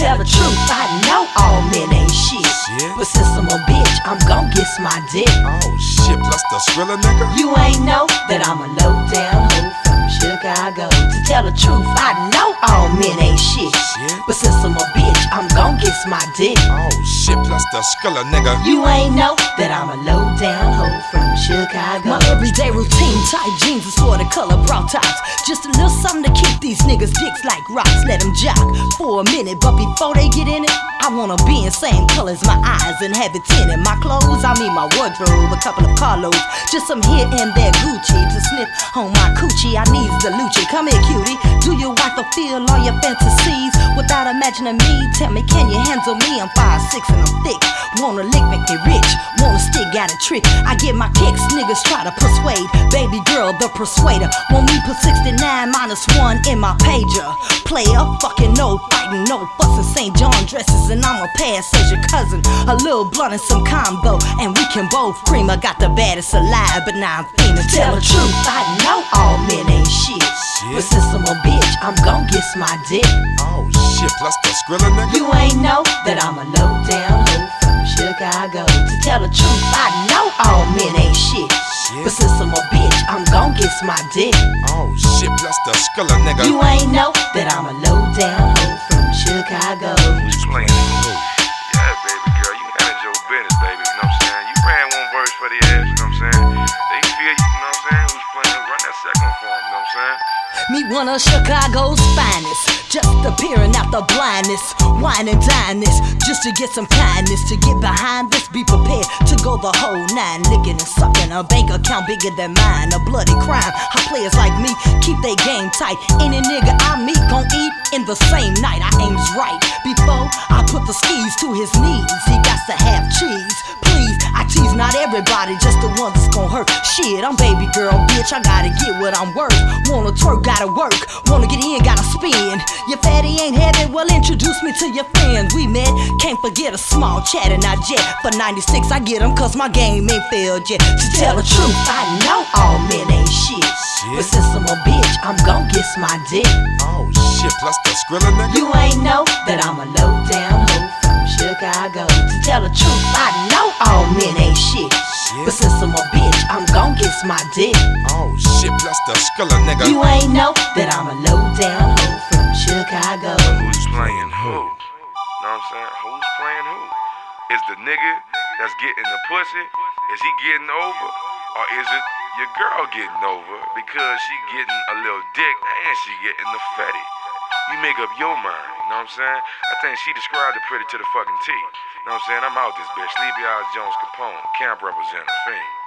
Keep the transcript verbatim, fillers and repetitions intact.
tell the truth, I know all men ain't shit. Shit. But since I'm a bitch, I'm gon' get my dick. Oh shit, plus the Skrilla nigga. You ain't know that I'm a low down hoe from Chicago. To tell the truth, I know all men ain't shit. Shit. But since I'm a bitch, I'm gon' get my dick. Oh shit, plus the Skrilla nigga. You ain't know that I'm a low down hoe from Chicago. My everyday routine, tight jeans and sorta color bra tops. Just a little something to keep these niggas dicks like rocks. Let them jock for a minute, but before they get in it, I wanna be in same colors my eyes and have it tinted. My clothes, I mean my wardrobe, a couple of Carlos, just some here and there Gucci to sniff on my coochie. I need the Lucci. Come here, cutie. Do your wife fulfill all your fantasies without imagining me? Tell me, can you handle me? I'm five six and I'm thick. Wanna lick, make me rich. Wanna stick, got a trick. I get my kicks, niggas try to persuade. Baby girl, the persuader. Want me put sixty-nine minus one in my pager. Player, fucking no fighting, no fussing. Saint John dresses and I'ma pass as your cousin. A little blunt and some combo, and we can both cream. I got the baddest alive, but now I'm fiending. Tell the truth, I know all men ain't shit. Shit. But since I'm a bitch, I'm gon' get my dick. Oh shit, plus the Skrilla nigga. You ain't know that I'm a low down hoe from Chicago. To tell the truth, I know all men ain't shit. Shit. But since I'm a bitch, I'm gon' get my dick. Oh shit, plus the Skrilla nigga. You ain't know that I'm a low down hoe from Chicago. Who's playing who? Yeah, baby girl, you handled your business, baby. You know what I'm saying? You ran one verse for the ass, you know what I'm saying? They feel you, you know what I'm saying? Who's playing? Run that second one for them, you know what I'm saying? Meet one of Chicago's finest, just appearing out the blindness, wine and dine this, just to get some kindness. To get behind this, be prepared to go the whole nine. Licking and sucking, a bank account bigger than mine, a bloody crime. How players like me keep they game tight. Any nigga I meet gon' eat in the same night. I aims right before I put the skis to his knees. He got to have cheese, please. I tease not everybody, just the ones that's gon' hurt. Shit, I'm baby girl, bitch, I gotta get what I'm worth. Wanna twerk, gotta work. Wanna get in, gotta spin. Your fatty ain't heavy, well introduce me to your friends. We met, can't forget a small chat and I jet. For ninety-six I get them cause my game ain't failed yet. To tell the truth, I know all men ain't shit. Shit. But since I'm a bitch, I'm gon' get my dick. Oh shit, plus the Skrilla nigga. You ain't know that I'm a low down hoe from Chicago. To tell the truth, I know all men ain't shit. Shit. But since I'm a bitch, I'm gon' get my dick. Oh shit, plus the Skrilla nigga. You ain't know that I'm a low down hoe from Chicago. Who's playing who? Know what I'm saying? Who's playing who? Is the nigga that's getting the pussy, is he getting over? Or is it your girl getting over because she getting a little dick and she getting the fatty? You make up your mind, you know what I'm saying? I think she described it pretty to the fucking T. You know what I'm saying? I'm out this bitch. Sleepy Eyes Jones Capone, camp representative, fiend.